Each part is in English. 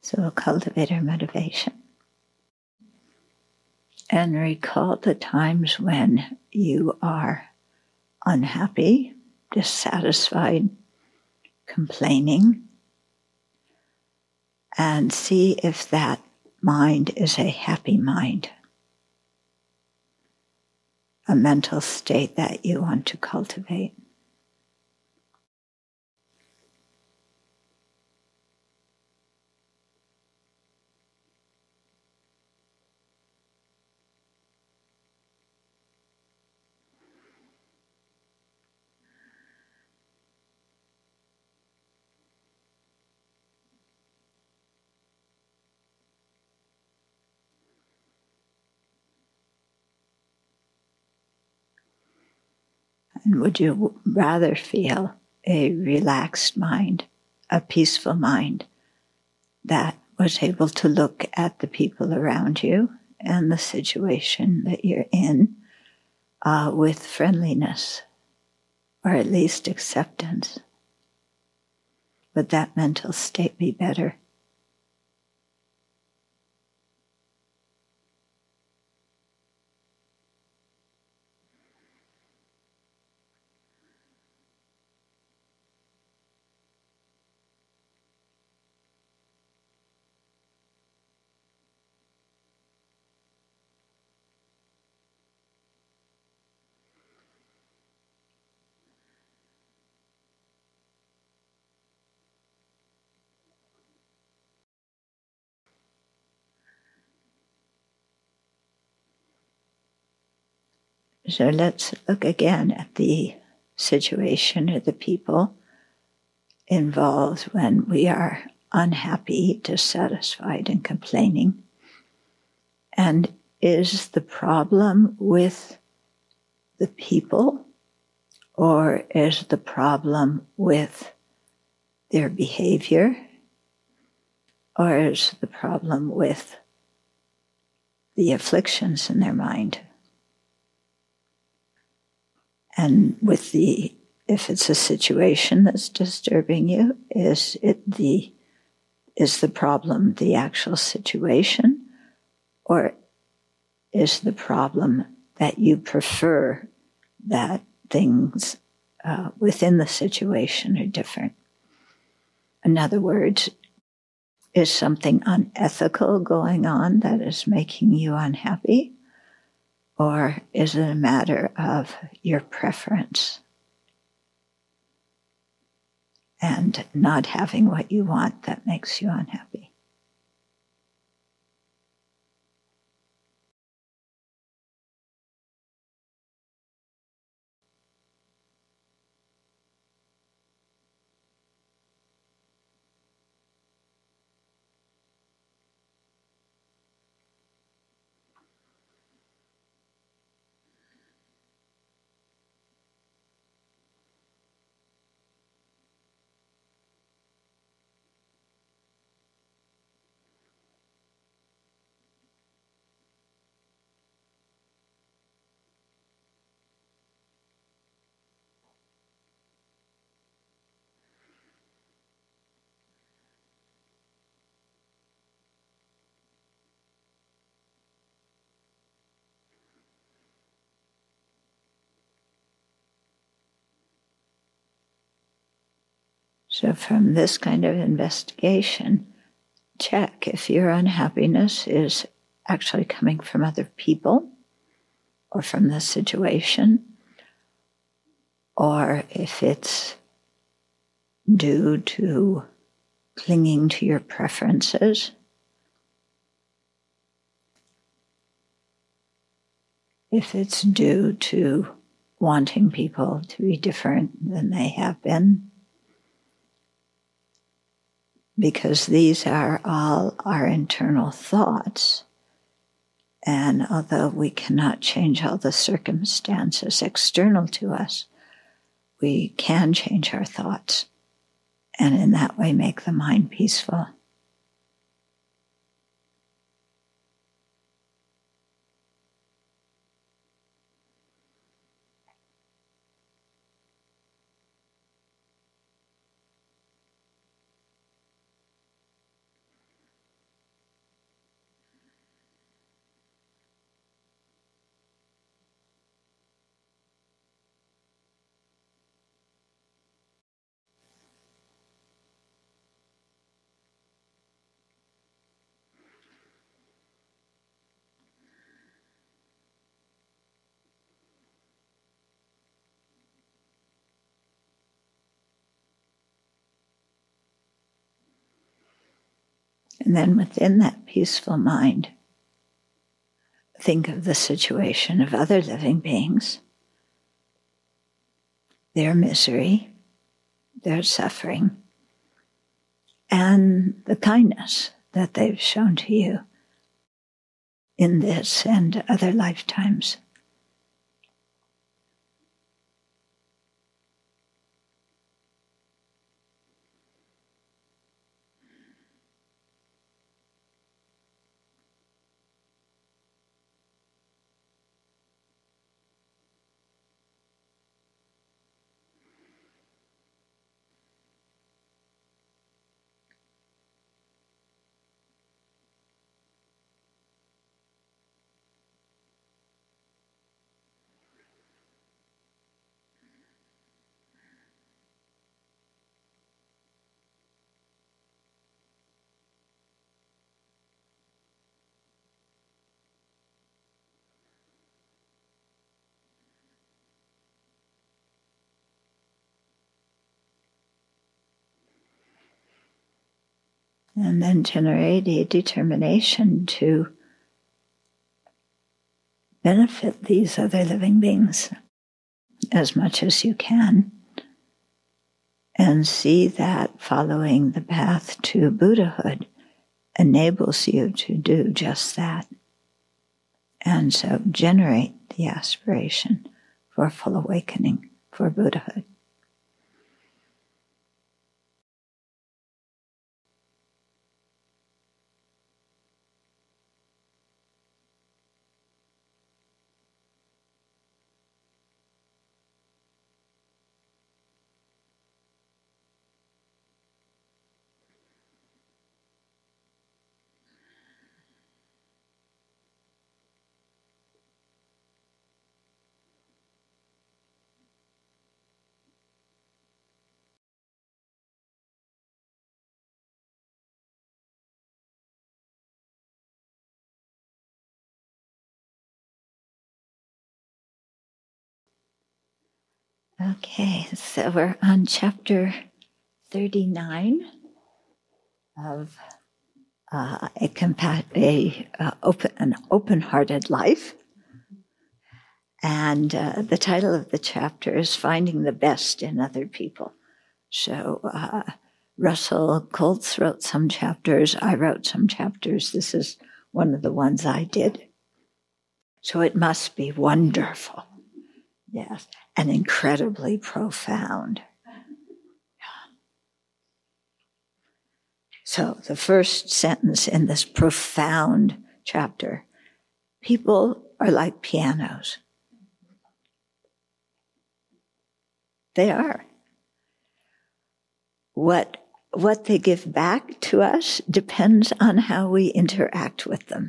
So we'll cultivate our motivation. And recall the times when you are unhappy, dissatisfied, complaining, and see if that mind is a happy mind, a mental state that you want to cultivate. And would you rather feel a relaxed mind, a peaceful mind that was able to look at the people around you and the situation that you're in with friendliness, or at least acceptance? Would that mental state be better? So let's look again at the situation or the people involved when we are unhappy, dissatisfied, and complaining. And is the problem with the people, or is the problem with their behavior, or is the problem with the afflictions in their mind? And with if it's a situation that's disturbing you, is the problem the actual situation, or is the problem that you prefer that things within the situation are different? In other words, is something unethical going on that is making you unhappy? Or is it a matter of your preference and not having what you want that makes you unhappy? So from this kind of investigation, check if your unhappiness is actually coming from other people or from the situation, or if it's due to clinging to your preferences. If it's due to wanting people to be different than they have been. Because these are all our internal thoughts. And although we cannot change all the circumstances external to us, we can change our thoughts, and in that way make the mind peaceful. And then within that peaceful mind, think of the situation of other living beings, their misery, their suffering, and the kindness that they've shown to you in this and other lifetimes. And then generate a determination to benefit these other living beings as much as you can, and see that following the path to Buddhahood enables you to do just that. And so generate the aspiration for full awakening, for Buddhahood. Okay, so we're on chapter 39 of an open-hearted life. And the title of the chapter is Finding the Best in Other People. So Russell Coltz wrote some chapters. I wrote some chapters. This is one of the ones I did. So it must be wonderful. Yes, and incredibly profound. So the first sentence in this profound chapter, people are like pianos. They are. What they give back to us depends on how we interact with them.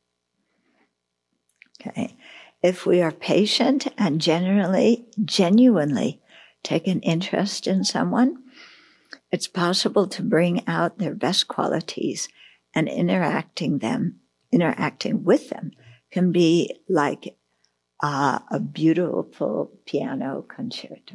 Okay. If we are patient and genuinely take an interest in someone, it's possible to bring out their best qualities, and interacting with them can be like a beautiful piano concerto.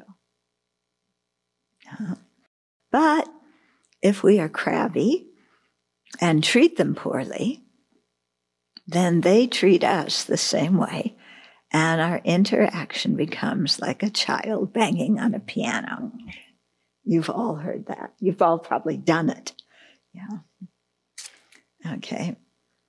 But if we are crabby and treat them poorly, then they treat us the same way, and our interaction becomes like a child banging on a piano. You've all heard that. You've all probably done it. Yeah. Okay.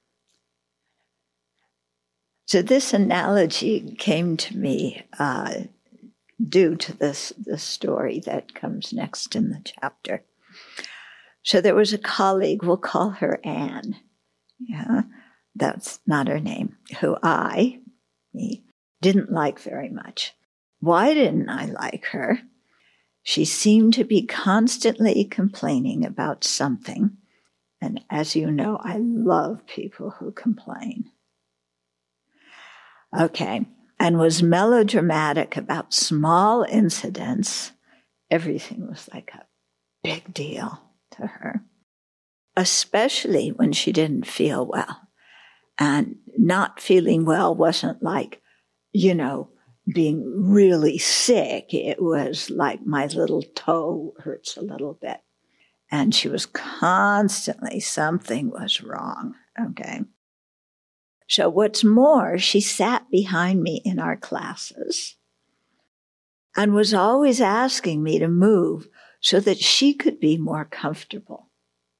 So this analogy came to me due to this story that comes next in the chapter. So there was a colleague, we'll call her Anne. Yeah, that's not her name, who me, didn't like very much. Why didn't I like her? She seemed to be constantly complaining about something. And as you know, I love people who complain. Okay. And was melodramatic about small incidents. Everything was like a big deal to her, especially when she didn't feel well. And not feeling well wasn't like, being really sick. It was like my little toe hurts a little bit. And she was constantly, something was wrong, okay? So what's more, she sat behind me in our classes and was always asking me to move so that she could be more comfortable.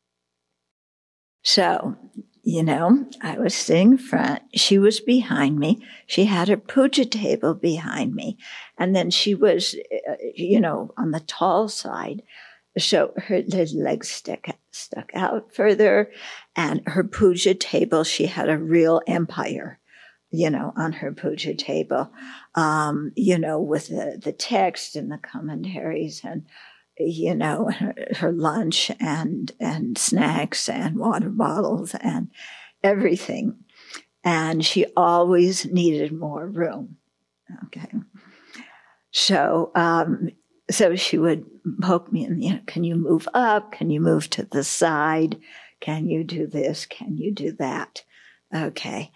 So, I was sitting front. She was behind me. She had her puja table behind me. And then she was, on the tall side. So her legs stuck out further. And her puja table, she had a real empire, on her puja table, with the text and the commentaries and, her lunch and snacks and water bottles and everything. And she always needed more room. Okay. So she would poke me and, can you move up? Can you move to the side? Can you do this? Can you do that? Okay.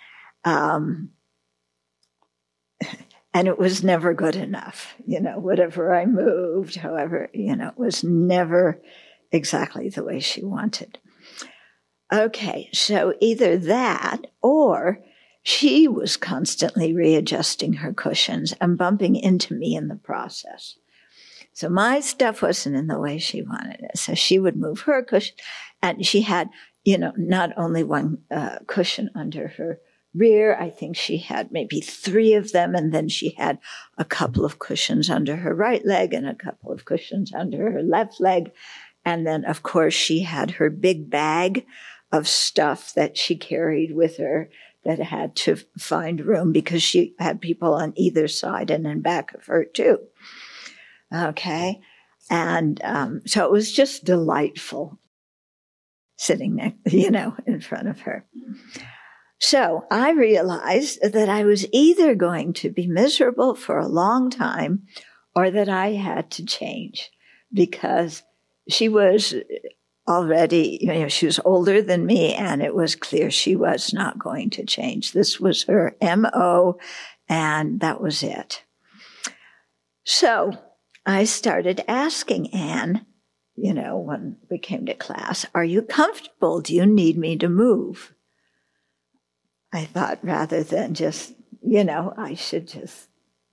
And it was never good enough, whatever I moved, however, it was never exactly the way she wanted. Okay, so either that or she was constantly readjusting her cushions and bumping into me in the process. So my stuff wasn't in the way she wanted it. So she would move her cushion, and she had, not only one cushion under her rear. I think she had maybe 3 of them, and then she had a couple of cushions under her right leg and a couple of cushions under her left leg. And then, of course, she had her big bag of stuff that she carried with her that had to find room because she had people on either side and in back of her, too. Okay. And so it was just delightful sitting next, in front of her. So I realized that I was either going to be miserable for a long time or that I had to change because she was already, she was older than me, and it was clear she was not going to change. This was her MO, and that was it. So I started asking Anne, when we came to class, are you comfortable? Do you need me to move? I thought rather than just, I should just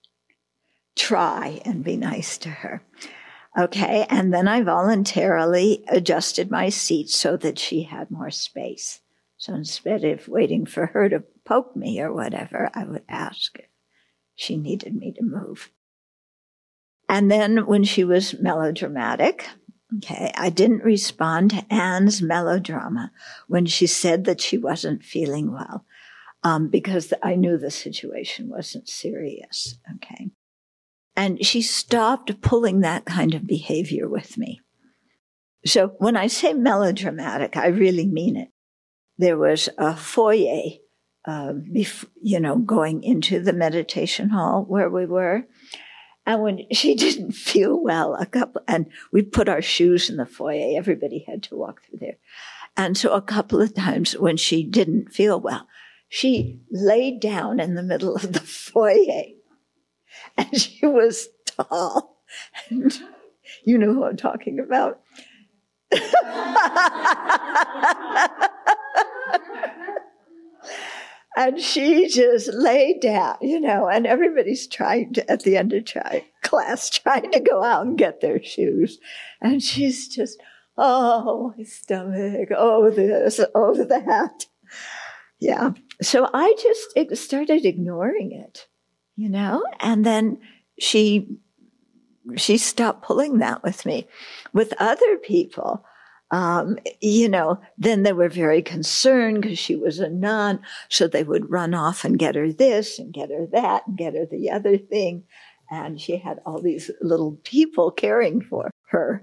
try and be nice to her. Okay, and then I voluntarily adjusted my seat so that she had more space. So instead of waiting for her to poke me or whatever, I would ask if she needed me to move. And then when she was melodramatic, okay, I didn't respond to Anne's melodrama when she said that she wasn't feeling well. Because I knew the situation wasn't serious, okay? And she stopped pulling that kind of behavior with me. So when I say melodramatic, I really mean it. There was a foyer, going into the meditation hall where we were. And when she didn't feel well, and we put our shoes in the foyer, everybody had to walk through there. And so a couple of times when she didn't feel well, she laid down in the middle of the foyer, and she was tall. And you know who I'm talking about. And she just laid down, and everybody's trying to, at the end of class, trying to go out and get their shoes. And she's just, oh, my stomach, oh, this, oh, that. Yeah. So I just started ignoring it, and then she stopped pulling that with me. With other people, then they were very concerned because she was a nun. So they would run off and get her this and get her that and get her the other thing. And she had all these little people caring for her,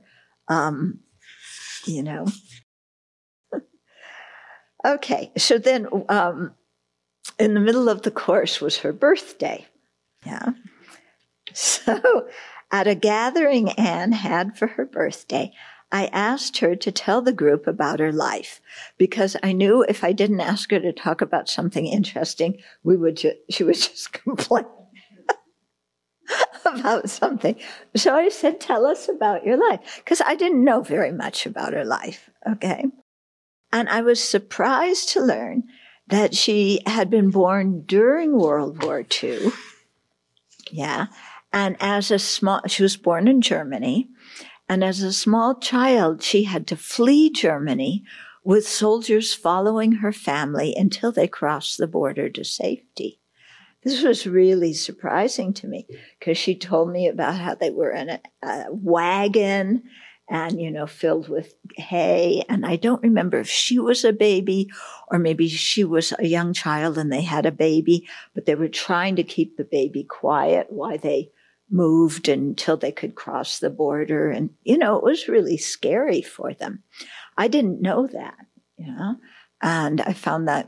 Okay, so then in the middle of the course was her birthday. Yeah. So at a gathering Anne had for her birthday, I asked her to tell the group about her life because I knew if I didn't ask her to talk about something interesting, she would just complain about something. So I said, tell us about your life. Because I didn't know very much about her life, okay? And I was surprised to learn that she had been born during World War II. Yeah. And she was born in Germany. And as a small child, she had to flee Germany with soldiers following her family until they crossed the border to safety. This was really surprising to me because she told me about how they were in a wagon and, filled with hay. And I don't remember if she was a baby or maybe she was a young child and they had a baby, but they were trying to keep the baby quiet while they moved until they could cross the border. And, it was really scary for them. I didn't know that, and I found that,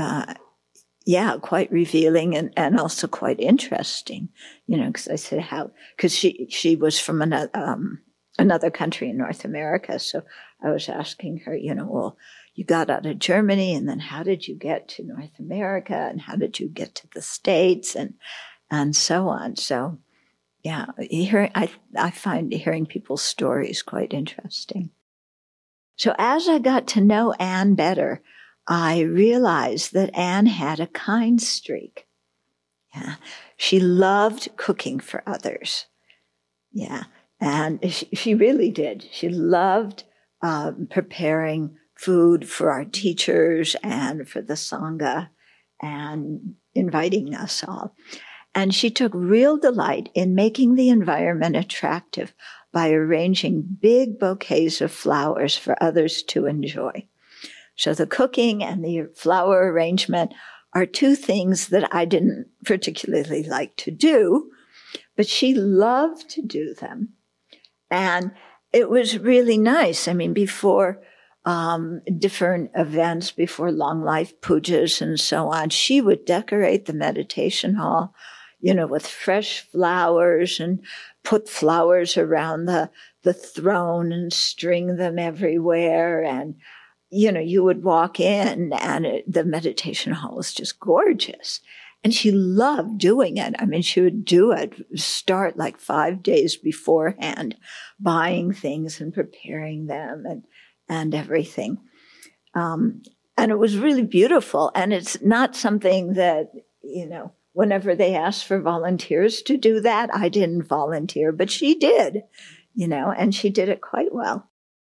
quite revealing and also quite interesting, because I said because she was from another country in North America. So I was asking her, well, you got out of Germany and then how did you get to North America and how did you get to the States and so on. So yeah, I find hearing people's stories quite interesting. So as I got to know Anne better, I realized that Anne had a kind streak. Yeah, she loved cooking for others. Yeah, and she really did. She loved preparing food for our teachers and for the Sangha and inviting us all. And she took real delight in making the environment attractive by arranging big bouquets of flowers for others to enjoy. So the cooking and the flower arrangement are two things that I didn't particularly like to do, but she loved to do them. And it was really nice. I mean, before different events, before long life pujas and so on, she would decorate the meditation hall, with fresh flowers and put flowers around the throne and string them everywhere. And, you would walk in and the meditation hall was just gorgeous. And she loved doing it. I mean, she would start like 5 days beforehand, buying things and preparing them and everything. And it was really beautiful. And it's not something that, whenever they asked for volunteers to do that, I didn't volunteer, but she did, and she did it quite well.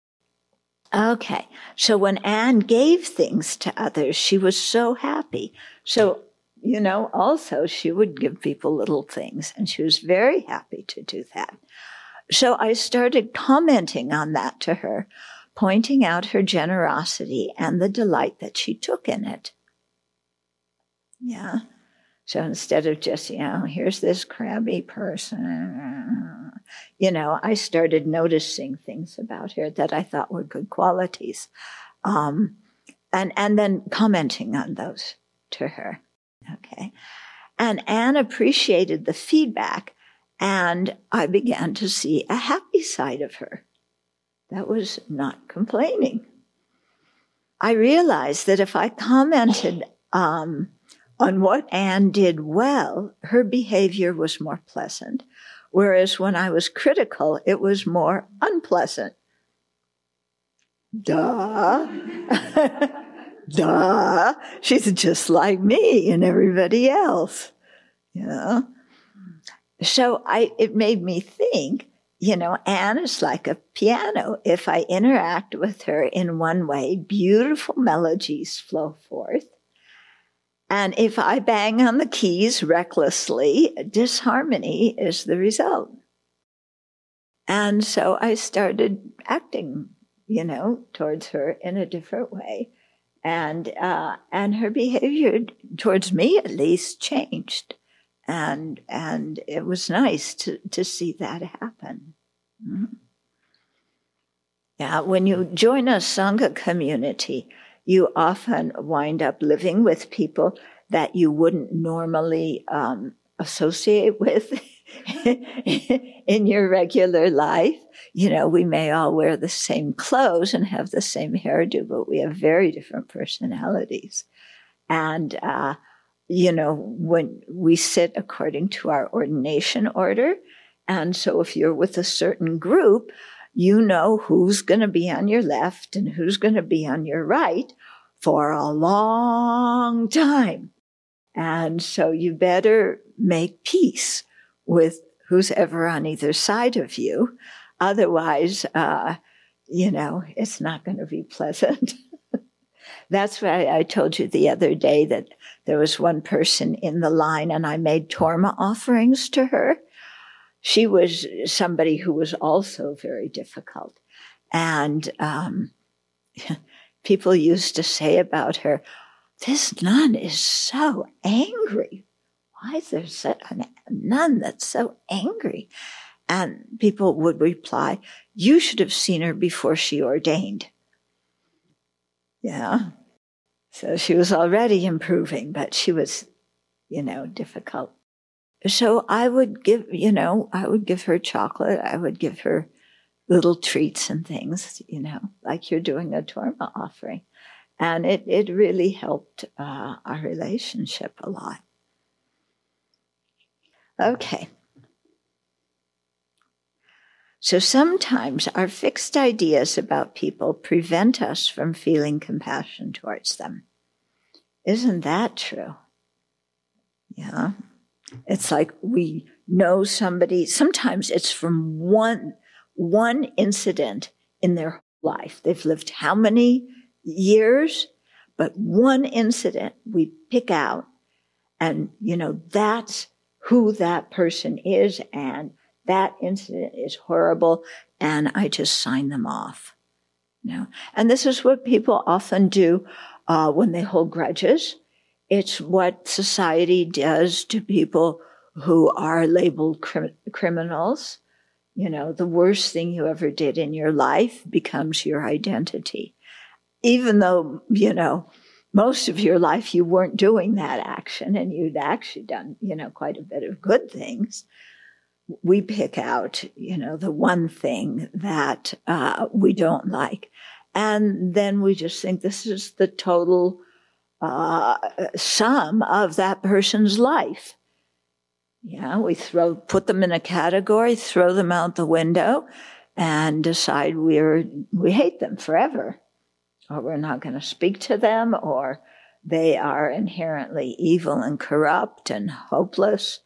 Okay, so when Anne gave things to others, she was so happy. So, also she would give people little things, and she was very happy to do that. So I started commenting on that to her, pointing out her generosity and the delight that she took in it. Yeah. So instead of just, here's this crabby person, I started noticing things about her that I thought were good qualities, and then commenting on those to her. Okay. And Anne appreciated the feedback, and I began to see a happy side of her. That was not complaining. I realized that if I commented on what Anne did well, her behavior was more pleasant, whereas when I was critical, it was more unpleasant. Duh. Duh. She's just like me and everybody else. So it made me think, Anne is like a piano. If I interact with her in one way, beautiful melodies flow forth. And if I bang on the keys recklessly, disharmony is the result. And so I started acting, towards her in a different way. And her behavior towards me, at least, changed. And it was nice to see that happen. Mm-hmm. Yeah, when you join a Sangha community, you often wind up living with people that you wouldn't normally associate with in your regular life. We may all wear the same clothes and have the same hairdo, but we have very different personalities. And, when we sit according to our ordination order, And so if you're with a certain group, you know who's going to be on your left and who's going to be on your right for a long time. And so you better make peace with who's ever on either side of you. Otherwise, it's not going to be pleasant. That's why I told you the other day that there was one person in the line and I made torma offerings to her. She was somebody who was also very difficult. And people used to say about her, this nun is so angry. Why is there such a nun that's so angry? And people would reply, you should have seen her before she ordained. Yeah. So she was already improving, but she was, difficult. So I would give her chocolate. I would give her little treats and things, like you're doing a torma offering. And it really helped our relationship a lot. Okay. So sometimes our fixed ideas about people prevent us from feeling compassion towards them. Isn't that true? Yeah. It's like we know somebody, sometimes it's from one incident in their life. They've lived how many years? But one incident we pick out and, that's who that person is, and that incident is horrible, and I just sign them off. And this is what people often do when they hold grudges. It's what society does to people who are labeled criminals. The worst thing you ever did in your life becomes your identity. Even though, most of your life you weren't doing that action and you'd actually done, quite a bit of good things. We pick out, the one thing that we don't like. And then we just think this is the total sum of that person's life. Yeah, we put them in a category, throw them out the window, and decide we hate them forever. Or we're not going to speak to them, or they are inherently evil and corrupt and hopeless.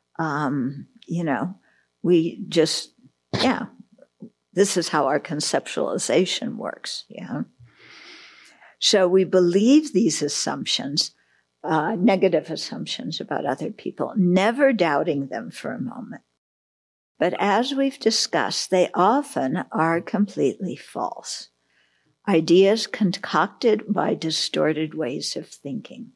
We just, this is how our conceptualization works, So we believe these assumptions, negative assumptions about other people, never doubting them for a moment. But as we've discussed, they often are completely false. Ideas concocted by distorted ways of thinking.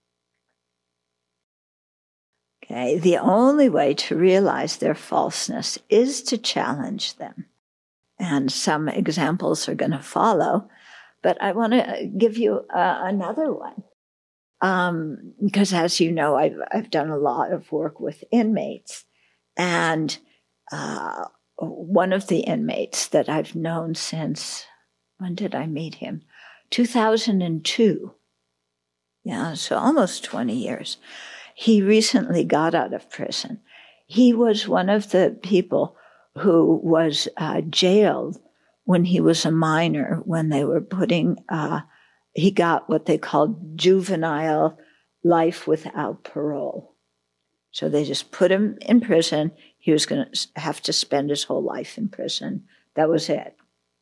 Okay, the only way to realize their falseness is to challenge them. And some examples are going to follow, but I want to give you another one. Because as you know, I've done a lot of work with inmates, and one of the inmates that I've known since, when did I meet him? 2002. Yeah, so almost 20 years. He recently got out of prison. He was one of the people who was jailed when he was a minor, when they were he got what they called juvenile life without parole. So they just put him in prison. He was going to have to spend his whole life in prison. That was it.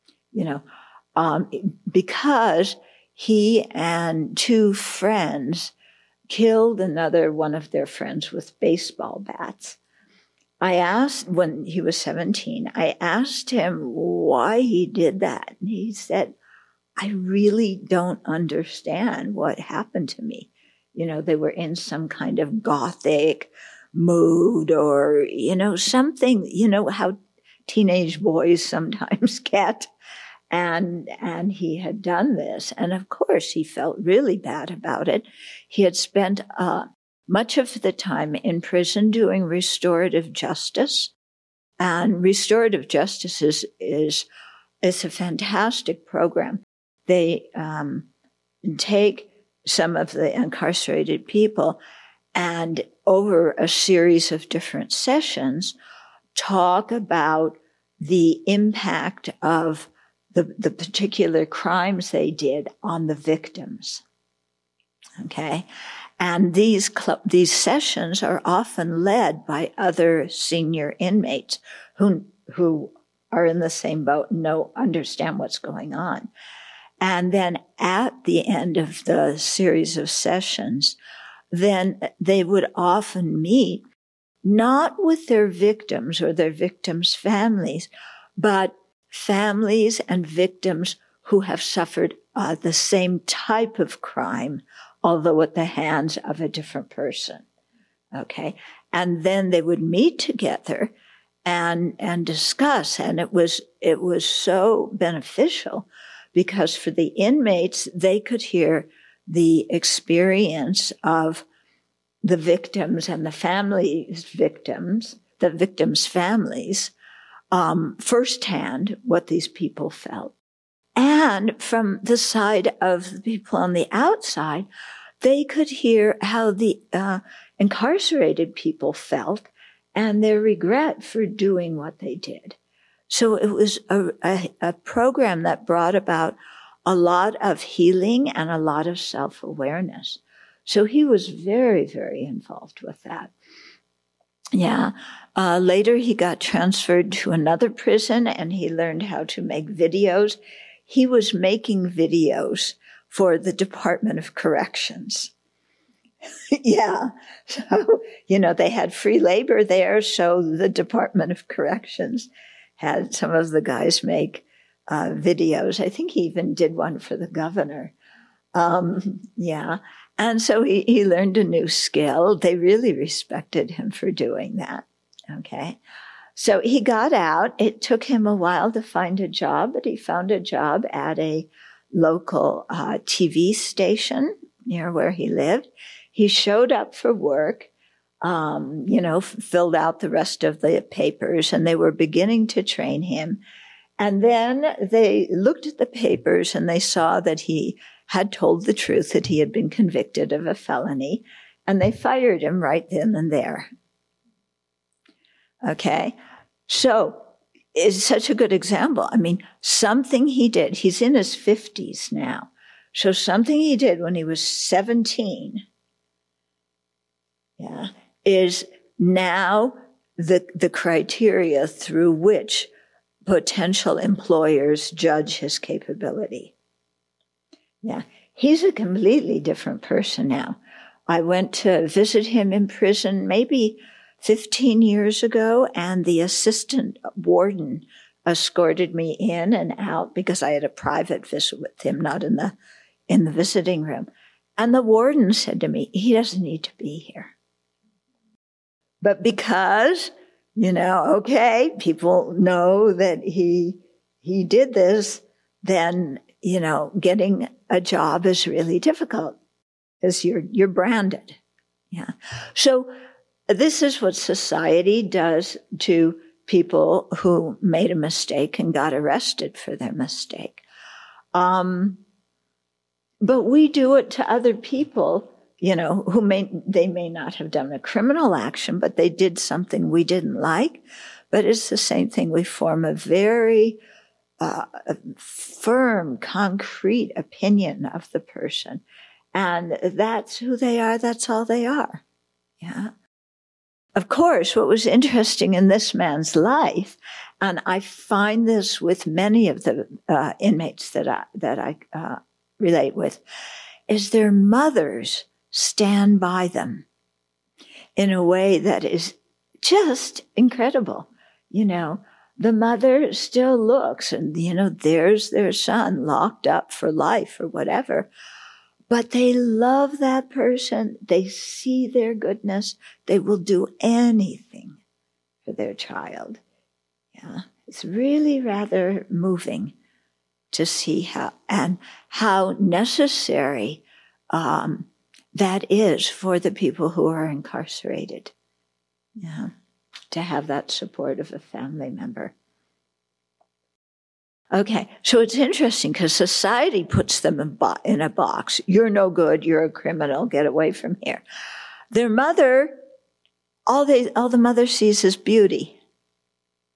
Because he and two friends killed another one of their friends with baseball bats. I asked, when he was 17, I asked him why he did that. And he said, I really don't understand what happened to me. They were in some kind of gothic mood or, something, how teenage boys sometimes get. And he had done this. And of course, he felt really bad about it. He had spent much of the time in prison doing restorative justice. And restorative justice is a fantastic program. They take some of the incarcerated people and over a series of different sessions talk about the impact of the particular crimes they did on the victims. Okay? And these sessions are often led by other senior inmates who are in the same boat and understand what's going on. And then at the end of the series of sessions, then they would often meet not with their victims or their victims' families, but families and victims who have suffered the same type of crime, although at the hands of a different person. Okay? And then they would meet together and discuss. And it was so beneficial because for the inmates, they could hear the experience of the victims and the victims' families, firsthand what these people felt. And from the side of the people on the outside, they could hear how the incarcerated people felt and their regret for doing what they did. So it was a program that brought about a lot of healing and a lot of self-awareness. So he was very, very involved with that. Yeah. Later, he got transferred to another prison and he learned how to make videos. He was making videos for the Department of Corrections. Yeah. So, they had free labor there. So the Department of Corrections had some of the guys make videos. I think he even did one for the governor. Yeah. And so he learned a new skill. They really respected him for doing that. Okay. So he got out. It took him a while to find a job, but he found a job at a local TV station near where he lived. He showed up for work, filled out the rest of the papers, and they were beginning to train him. And then they looked at the papers and they saw that he had told the truth, that he had been convicted of a felony, and they fired him right then and there. Okay? So it's such a good example. I mean, something he did, he's in his 50s now, so something he did when he was 17, is now the criteria through which potential employers judge his capability. Yeah, he's a completely different person now. I went to visit him in prison maybe 15 years ago, and the assistant warden escorted me in and out because I had a private visit with him, not in the visiting room. And the warden said to me, he doesn't need to be here. But because, people know that he did this, then, getting a job is really difficult because you're branded. Yeah. So this is what society does to people who made a mistake and got arrested for their mistake. But we do it to other people, who they may not have done a criminal action, but they did something we didn't like. But it's the same thing. We form a very firm, concrete opinion of the person. And that's who they are. That's all they are. Yeah. Of course, what was interesting in this man's life, and I find this with many of the inmates that I relate with, is their mothers stand by them in a way that is just incredible. The mother still looks and, there's their son locked up for life or whatever. But they love that person. They see their goodness. They will do anything for their child. Yeah, it's really rather moving to see how necessary that is for the people who are incarcerated. Yeah, to have that support of a family member. Okay, so it's interesting because society puts them in a box. You're no good. You're a criminal. Get away from here. Their mother, all the mother sees is beauty.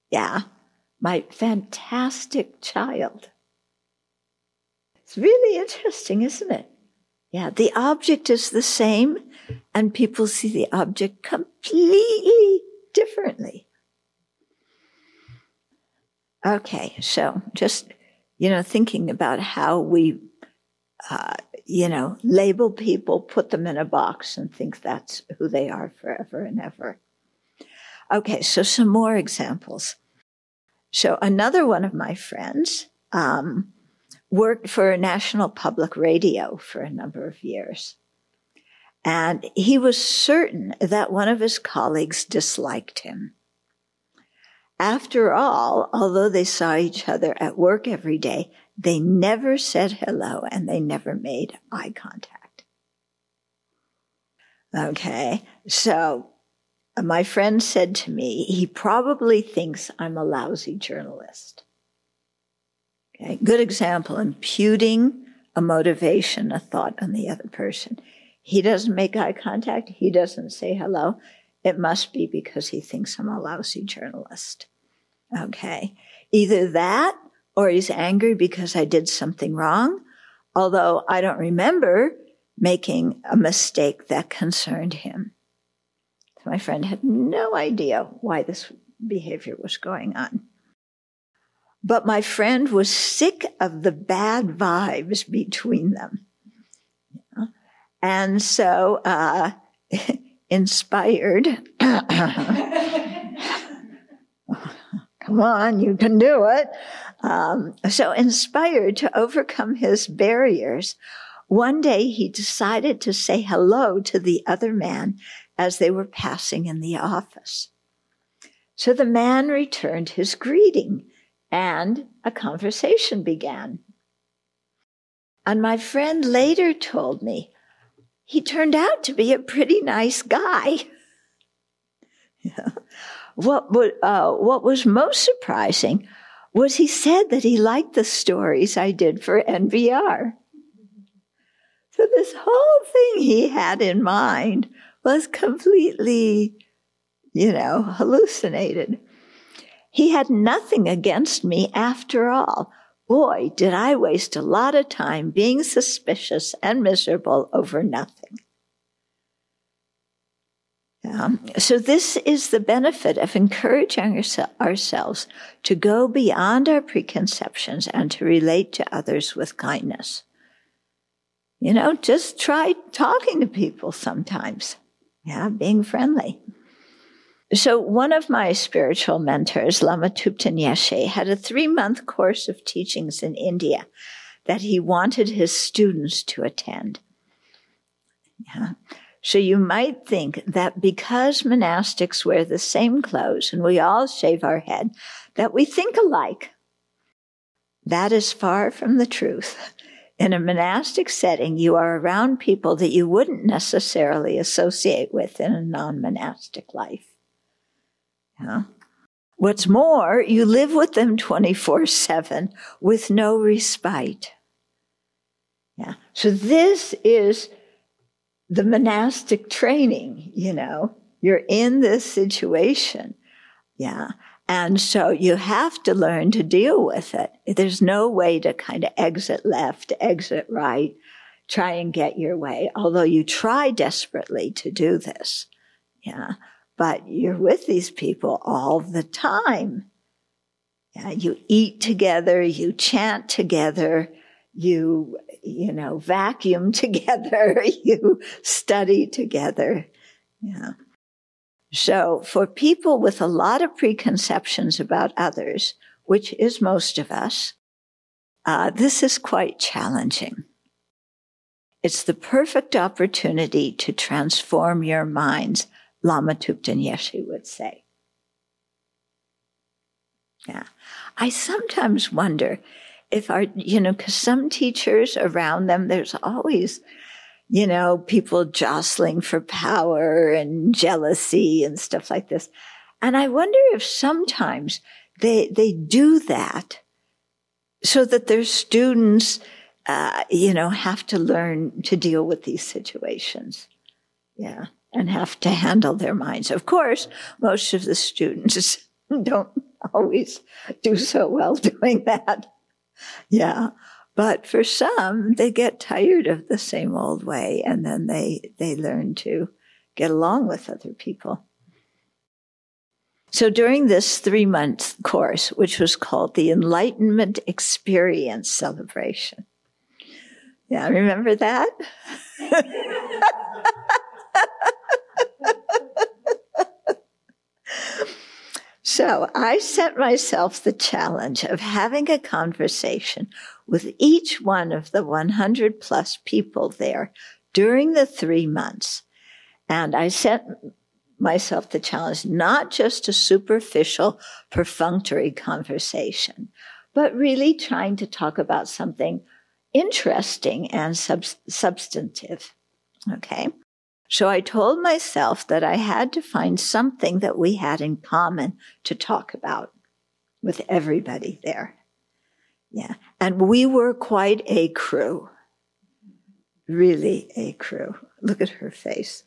Yeah, my fantastic child. It's really interesting, isn't it? Yeah, the object is the same, and people see the object completely differently. Okay, so just, thinking about how we, label people, put them in a box, and think that's who they are forever and ever. Okay, so some more examples. So another one of my friends worked for National Public Radio for a number of years. And he was certain that one of his colleagues disliked him. After all, although they saw each other at work every day, they never said hello and they never made eye contact. Okay, so my friend said to me, he probably thinks I'm a lousy journalist. Okay, good example, imputing a motivation, a thought on the other person. He doesn't make eye contact. He doesn't say hello. It must be because he thinks I'm a lousy journalist. Okay, either that or he's angry because I did something wrong, although I don't remember making a mistake that concerned him. So my friend had no idea why this behavior was going on. But my friend was sick of the bad vibes between them. And so, inspired, come on, you can do it. So inspired to overcome his barriers, one day he decided to say hello to the other man as they were passing in the office. So the man returned his greeting, and a conversation began. And my friend later told me, he turned out to be a pretty nice guy. Yeah. What was most surprising was he said that he liked the stories I did for NPR. So this whole thing he had in mind was completely, hallucinated. He had nothing against me after all. Boy, did I waste a lot of time being suspicious and miserable over nothing. So this is the benefit of encouraging ourselves to go beyond our preconceptions and to relate to others with kindness. Just try talking to people sometimes. Being friendly. So one of my spiritual mentors, Lama Thupten Yeshe, had a 3-month course of teachings in India that he wanted his students to attend. So you might think that because monastics wear the same clothes and we all shave our head, that we think alike. That is far from the truth. In a monastic setting, you are around people that you wouldn't necessarily associate with in a non-monastic life. What's more, you live with them 24/7 with no respite. So this is the monastic training, You're in this situation. And so you have to learn to deal with it. There's no way to kind of exit left, exit right, try and get your way, although you try desperately to do this. But you're with these people all the time. You eat together, you chant together, you vacuum together, you study together. So for people with a lot of preconceptions about others, which is most of us, this is quite challenging. It's the perfect opportunity to transform your minds, Lama Thupten Yeshe would say. I sometimes wonder if because some teachers around them, there's always, people jostling for power and jealousy and stuff like this. And I wonder if sometimes they do that so that their students, have to learn to deal with these situations. And have to handle their minds. Of course, most of the students don't always do so well doing that. Yeah. But for some, they get tired of the same old way, and then they learn to get along with other people. So during this 3-month course, which was called the Enlightenment Experience Celebration. Yeah, remember that? So I set myself the challenge of having a conversation with each one of the 100 plus people there during the 3 months. And I set myself the challenge, not just a superficial, perfunctory conversation, but really trying to talk about something interesting and substantive. Okay? So I told myself that I had to find something that we had in common to talk about with everybody there. Yeah. And we were quite a crew. Really a crew. Look at her face.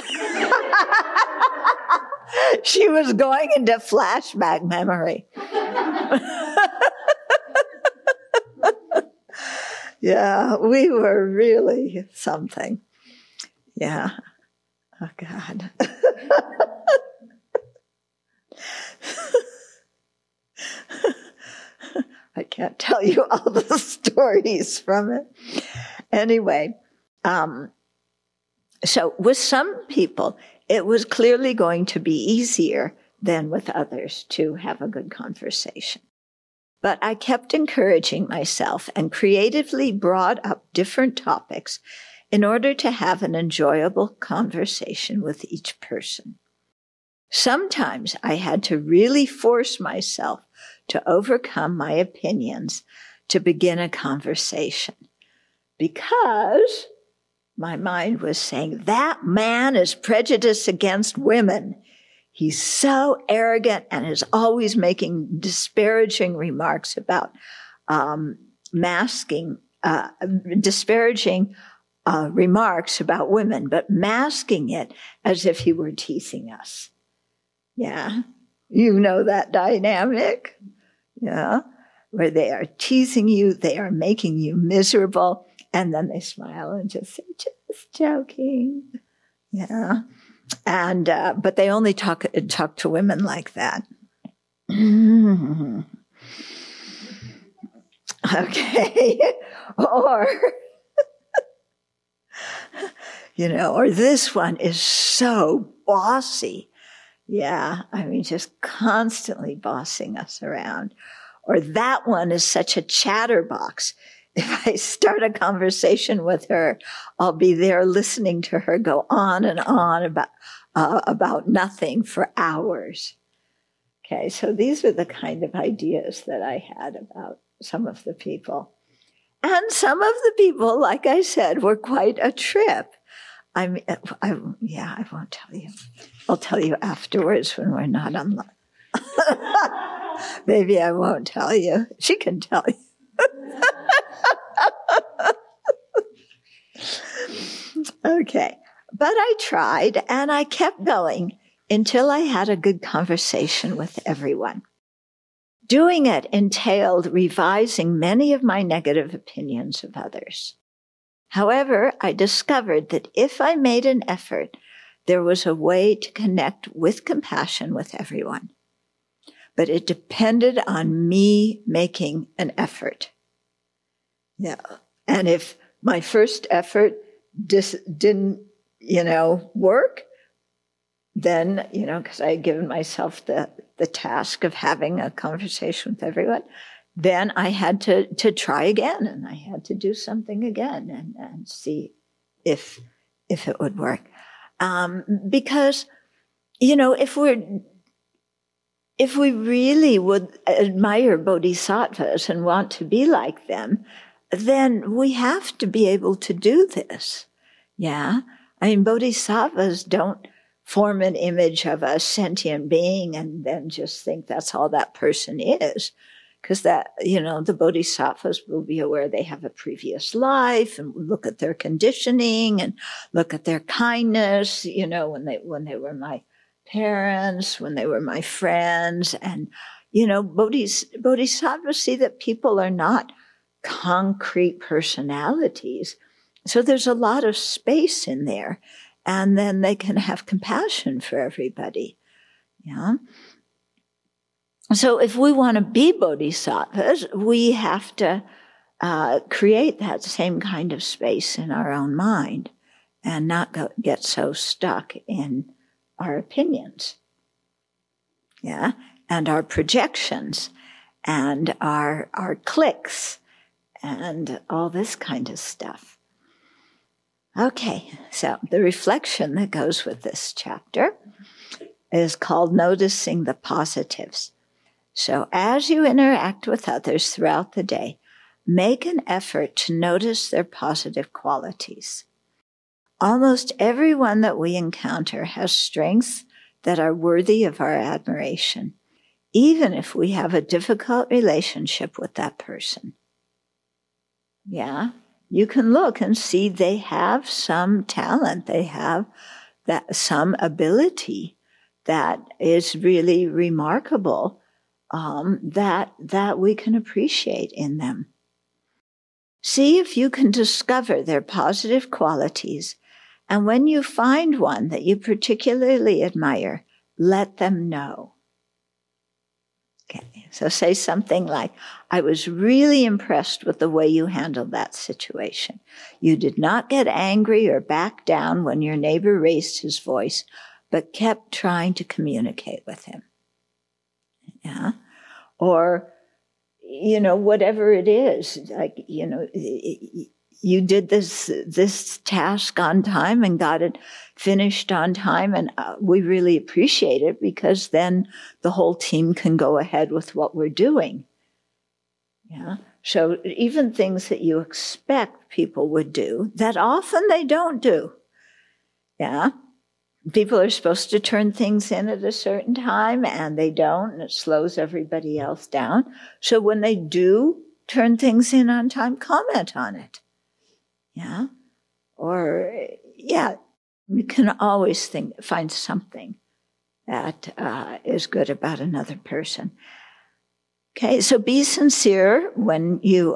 She was going into flashback memory. Yeah, we were really something. Yeah. Oh, God. I can't tell you all the stories from it. Anyway, so with some people, it was clearly going to be easier than with others to have a good conversation. But I kept encouraging myself and creatively brought up different topics in order to have an enjoyable conversation with each person. Sometimes I had to really force myself to overcome my opinions to begin a conversation, because my mind was saying, that man is prejudiced against women. He's so arrogant and is always making disparaging remarks about disparaging remarks about women, but masking it as if he were teasing us. Yeah, you know that dynamic. Yeah, where they are teasing you, they are making you miserable, and then they smile and just say, just joking. Yeah, and but they only talk to women like that. Okay, or or this one is so bossy. Yeah, I mean, just constantly bossing us around. Or that one is such a chatterbox. If I start a conversation with her, I'll be there listening to her go on and on about nothing for hours. Okay, so these are the kind of ideas that I had about some of the people. And some of the people, like I said, were quite a trip. I won't tell you. I'll tell you afterwards when we're not online. Maybe I won't tell you. She can tell you. Okay. But I tried, and I kept going until I had a good conversation with everyone. Doing it entailed revising many of my negative opinions of others. However, I discovered that if I made an effort, there was a way to connect with compassion with everyone. But it depended on me making an effort. Yeah. And if my first effort didn't, work, then, because I had given myself the task of having a conversation with everyone, then I had to try again, and I had to do something again and see if it would work. Because, if we really would admire bodhisattvas and want to be like them, then we have to be able to do this. Yeah? I mean, bodhisattvas don't form an image of a sentient being and then just think that's all that person is. Because the bodhisattvas will be aware they have a previous life and look at their conditioning and look at their kindness, when they were my parents, when they were my friends, and, Bodhisattvas see that people are not concrete personalities. So there's a lot of space in there. And then they can have compassion for everybody. Yeah. So if we want to be bodhisattvas, we have to create that same kind of space in our own mind and not get so stuck in our opinions. Yeah. And our projections and our clicks and all this kind of stuff. Okay, so the reflection that goes with this chapter is called Noticing the Positives. So as you interact with others throughout the day, make an effort to notice their positive qualities. Almost everyone that we encounter has strengths that are worthy of our admiration, even if we have a difficult relationship with that person. Yeah, you can look and see they have some talent, they have some ability that is really remarkable, that we can appreciate in them. See if you can discover their positive qualities, and when you find one that you particularly admire, let them know. Okay, so say something like, I was really impressed with the way you handled that situation. You did not get angry or back down when your neighbor raised his voice, but kept trying to communicate with him. Yeah. Or, whatever it is, like, you did this task on time and got it finished on time, and we really appreciate it because then the whole team can go ahead with what we're doing. Yeah. So even things that you expect people would do that often they don't do. Yeah. People are supposed to turn things in at a certain time and they don't, and it slows everybody else down. So when they do turn things in on time, comment on it. Yeah. Or, you can always find something that is good about another person. Okay, so be sincere when you,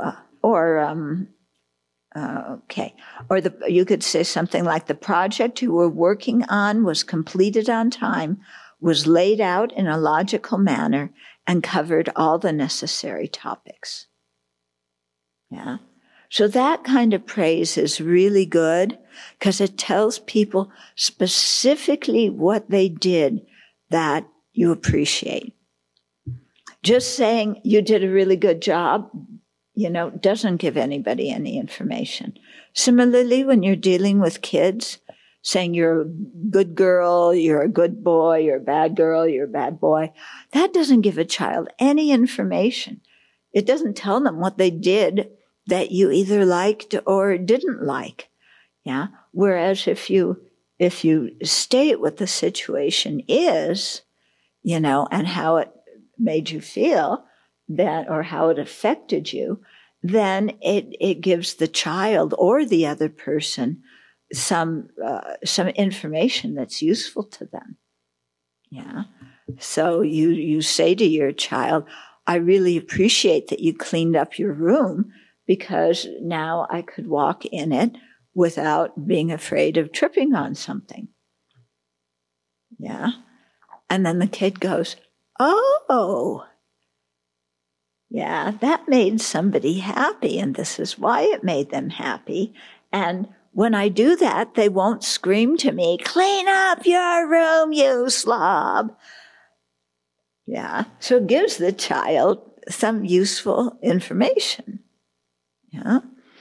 you could say something like, the project you were working on was completed on time, was laid out in a logical manner, and covered all the necessary topics. Yeah. So that kind of praise is really good because it tells people specifically what they did that you appreciate. Just saying you did a really good job, doesn't give anybody any information. Similarly, when you're dealing with kids, saying you're a good girl, you're a good boy, you're a bad girl, you're a bad boy, that doesn't give a child any information. It doesn't tell them what they did that you either liked or didn't like. Yeah. Whereas if you state what the situation is, and how it made you feel, or how it affected you, then it gives the child or the other person some information that's useful to them. Yeah. So you say to your child, I really appreciate that you cleaned up your room because now I could walk in it without being afraid of tripping on something. Yeah. And then the kid goes, oh, yeah, that made somebody happy, and this is why it made them happy. And when I do that, they won't scream to me, clean up your room, you slob. Yeah. So it gives the child some useful information. Yeah.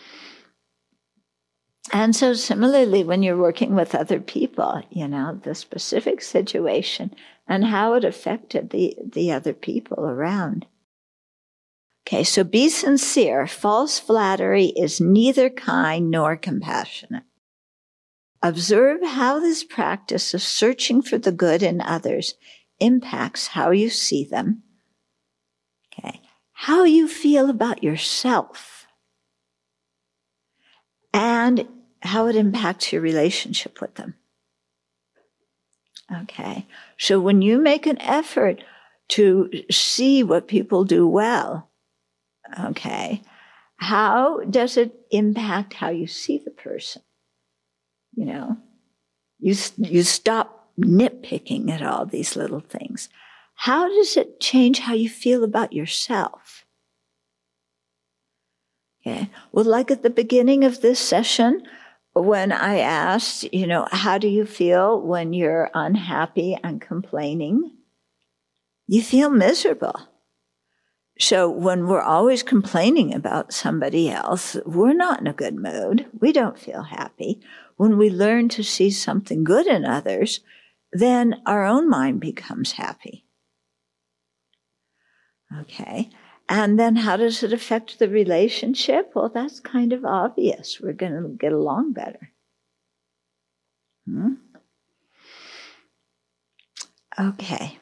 And so similarly, when you're working with other people, the specific situation and how it affected the other people around. Okay, so be sincere. False flattery is neither kind nor compassionate. Observe how this practice of searching for the good in others impacts how you see them. Okay, how you feel about yourself, and how it impacts your relationship with them. Okay, so when you make an effort to see what people do well. Okay. How does it impact how you see the person? You know, you stop nitpicking at all these little things. How does it change how you feel about yourself? Okay. Well, like at the beginning of this session, when I asked, how do you feel when you're unhappy and complaining? You feel miserable. So when we're always complaining about somebody else, we're not in a good mood. We don't feel happy. When we learn to see something good in others, then our own mind becomes happy. Okay. And then how does it affect the relationship? Well, that's kind of obvious. We're going to get along better. Okay.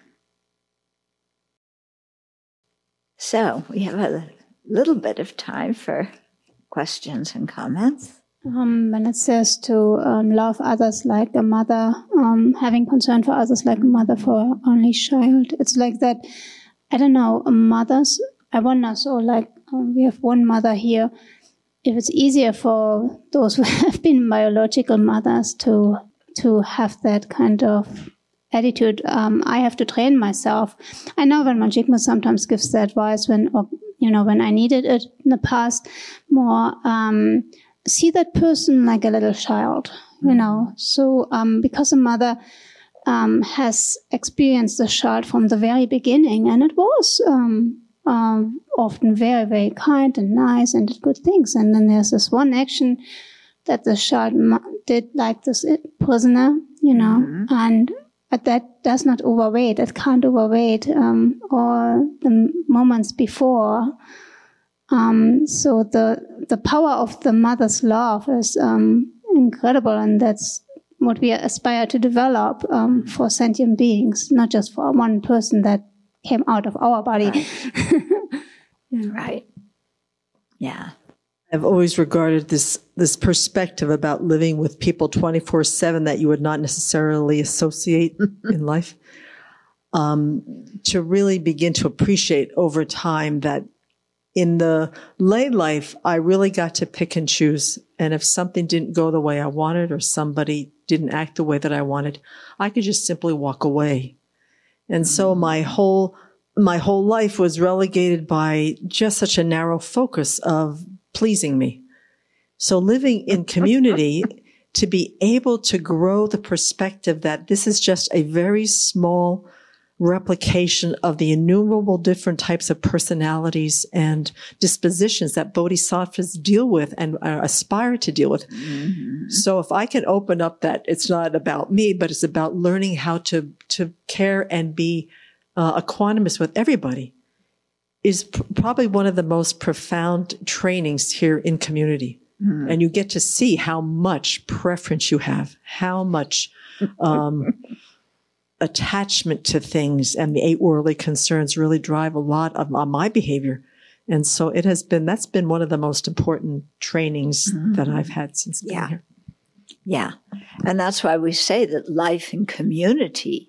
So we have a little bit of time for questions and comments. When it says to love others like a mother, having concern for others like a mother for her only child, it's like that, I don't know, mothers, I wonder, so like we have one mother here, if it's easier for those who have been biological mothers to have that kind of attitude, I have to train myself. I know when Manjigma sometimes gives the advice when I needed it in the past, more see that person like a little child, So because a mother has experienced the child from the very beginning, and it was often very, very kind and nice and did good things. And then there's this one action that the child did, like this prisoner, and that does not overweight. It can't overweight all the moments before. So the power of the mother's love is incredible, and that's what we aspire to develop for sentient beings, not just for one person that came out of our body. Right. Yeah. I've always regarded this perspective about living with people 24/7 that you would not necessarily associate in life, to really begin to appreciate over time that in the lay life, I really got to pick and choose. And if something didn't go the way I wanted, or somebody didn't act the way that I wanted, I could just simply walk away. And so my whole life was relegated by just such a narrow focus of pleasing me. So living in community, to be able to grow the perspective that this is just a very small replication of the innumerable different types of personalities and dispositions that bodhisattvas deal with and aspire to deal with. Mm-hmm. So if I can open up that it's not about me, but it's about learning how to care and be equanimous with everybody, is probably one of the most profound trainings here in community. Mm. And you get to see how much preference you have, how much attachment to things, and the 8 worldly concerns really drive a lot of my behavior. And so that's been one of the most important trainings that I've had since being here. Yeah. And that's why we say that life in community,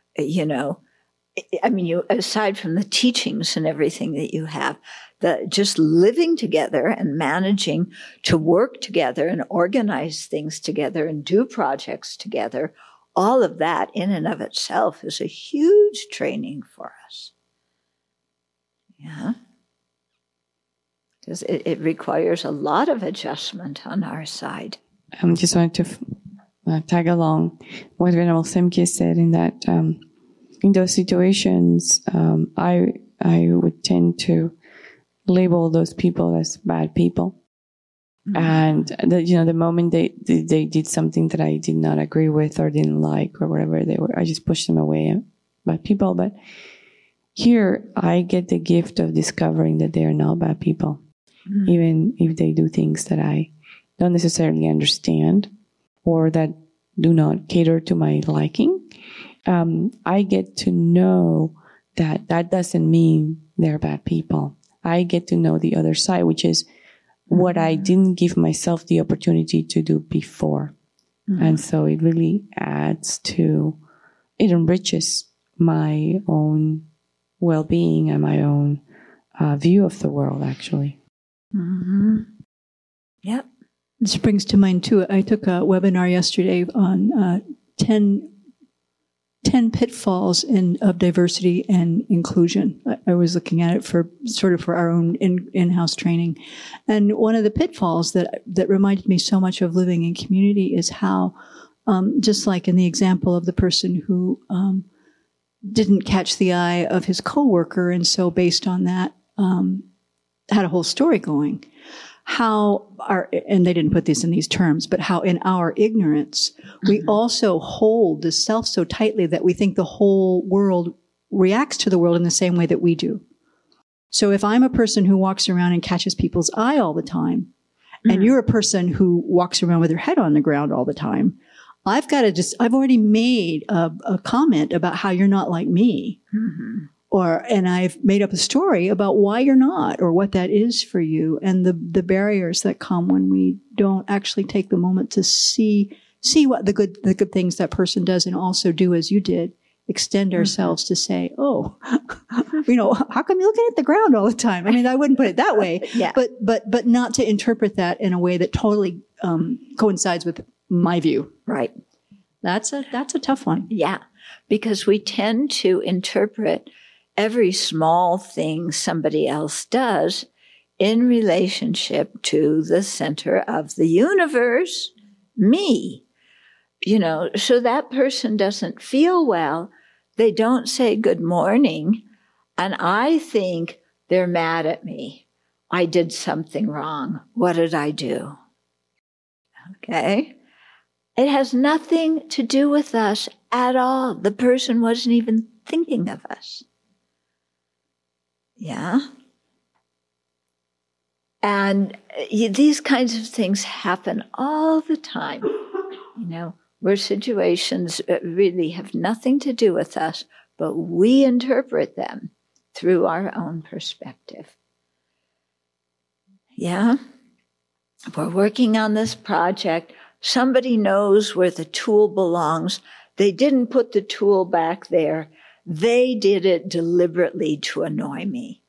aside from the teachings and everything that you have, just living together and managing to work together and organize things together and do projects together, all of that in and of itself is a huge training for us. Yeah. Because it requires a lot of adjustment on our side. I just wanted to tag along what Venerable Semkye said in that in those situations, I would tend to label those people as bad people. Mm-hmm. And the moment they did something that I did not agree with or didn't like or whatever I just pushed them away, bad people. But here I get the gift of discovering that they are not bad people, even if they do things that I don't necessarily understand or that do not cater to my liking. I get to know that doesn't mean they're bad people. I get to know the other side, which is what I didn't give myself the opportunity to do before. Mm-hmm. And so it really it enriches my own well-being and my own view of the world, actually. Mm-hmm. Yep. This brings to mind, too, I took a webinar yesterday on 10 pitfalls of diversity and inclusion. I was looking at it for our own in-house training. And one of the pitfalls that reminded me so much of living in community is how, just like in the example of the person who didn't catch the eye of his coworker, and so based on that, had a whole story going. And they didn't put this in these terms, but how in our ignorance, we also hold the self so tightly that we think the whole world reacts to the world in the same way that we do. So if I'm a person who walks around and catches people's eye all the time, and you're a person who walks around with your head on the ground all the time, I've already made a comment about how you're not like me. Mm-hmm. And I've made up a story about why you're not, or what that is for you, and the barriers that come when we don't actually take the moment to see what the good things that person does, and also do as you did, extend ourselves to say, oh, how come you're looking at the ground all the time? I mean, I wouldn't put it that way, Yeah. but not to interpret that in a way that totally coincides with my view. Right. That's a tough one. Yeah. Because we tend to interpret every small thing somebody else does in relationship to the center of the universe, me. So that person doesn't feel well. They don't say good morning. And I think they're mad at me. I did something wrong. What did I do? Okay. It has nothing to do with us at all. The person wasn't even thinking of us. Yeah. And these kinds of things happen all the time, where situations really have nothing to do with us, but we interpret them through our own perspective. Yeah. We're working on this project. Somebody knows where the tool belongs. They didn't put the tool back there. They did it deliberately to annoy me.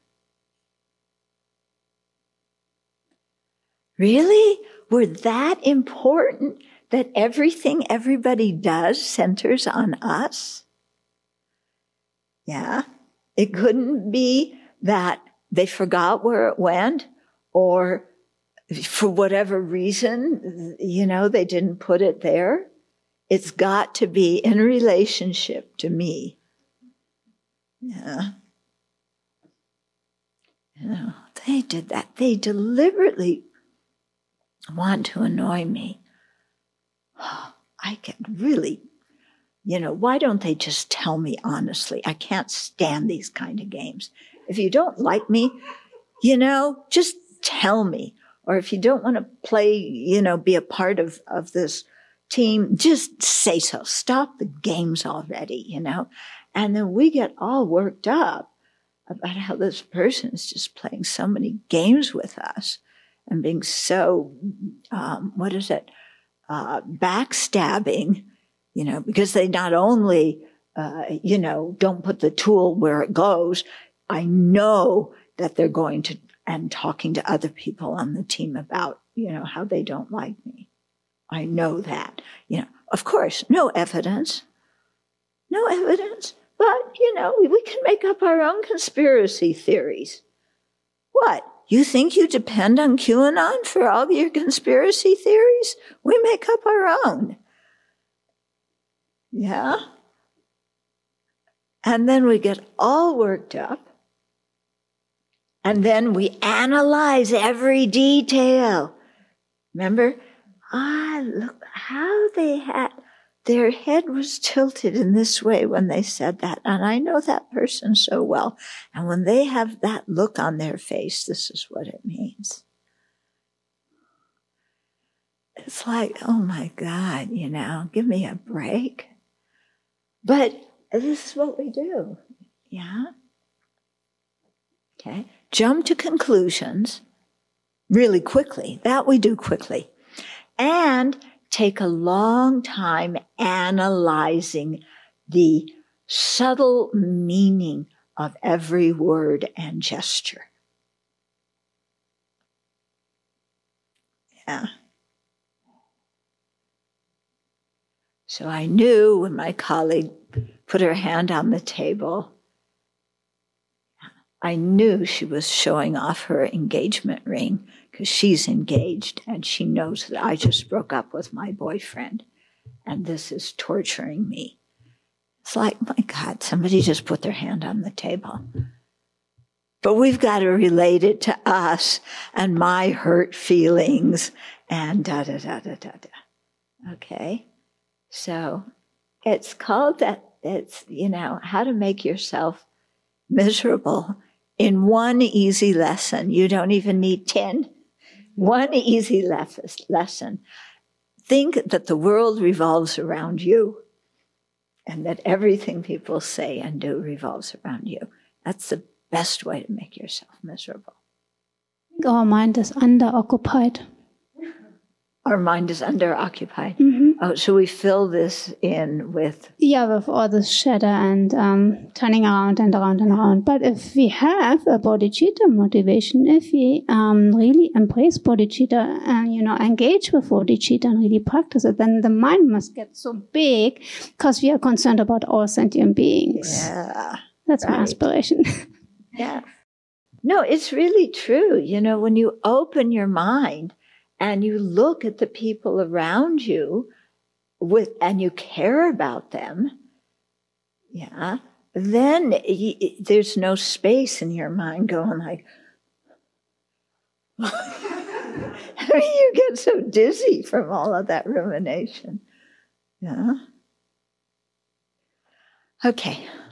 Really? We're that important that everything everybody does centers on us? Yeah. It couldn't be that they forgot where it went, or for whatever reason, they didn't put it there. It's got to be in relationship to me. Yeah. They did that. They deliberately want to annoy me. I get really, why don't they just tell me honestly? I can't stand these kind of games. If you don't like me, just tell me. Or if you don't want to play, be a part of this team, just say so. Stop the games already, And then we get all worked up about how this person is just playing so many games with us and being so, backstabbing, because they not only, don't put the tool where it goes. I know that they're going to, and talking to other people on the team about, how they don't like me. I know that, of course, no evidence, but, we can make up our own conspiracy theories. What? You think you depend on QAnon for all your conspiracy theories? We make up our own. Yeah? And then we get all worked up. And then we analyze every detail. Remember? Look how their head was tilted in this way when they said that. And I know that person so well. And when they have that look on their face, this is what it means. It's like, oh my God, give me a break. But this is what we do. Yeah? Okay. Jump to conclusions really quickly. That we do quickly. And take a long time analyzing the subtle meaning of every word and gesture. Yeah. So I knew when my colleague put her hand on the table, I knew she was showing off her engagement ring because she's engaged and she knows that I just broke up with my boyfriend and this is torturing me. It's like, my God, somebody just put their hand on the table. But we've got to relate it to us and my hurt feelings and da-da-da-da-da-da. Okay? So it's called that, it's, how to make yourself miserable in one easy lesson. You don't even need 10. One easy lesson. Think that the world revolves around you and that everything people say and do revolves around you. That's the best way to make yourself miserable. Our mind is underoccupied. Our mind is underoccupied. Mm-hmm. Oh, so we fill this in with... Yeah, with all this chatter and turning around and around and around. But if we have a bodhicitta motivation, if we really embrace bodhicitta and, engage with bodhicitta and really practice it, then the mind must get so big because we are concerned about all sentient beings. Yeah. That's my aspiration. Yeah. No, it's really true. When you open your mind and you look at the people around you and you care about them, yeah, then there's no space in your mind going like, you get so dizzy from all of that rumination. Yeah. Okay.